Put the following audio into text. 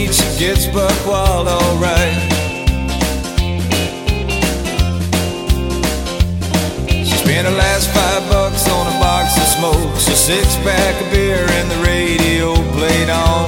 meat, she gets buck wild alright. She spent her last $5 on a box of smokes, a 6-pack of beer, and the radio played on.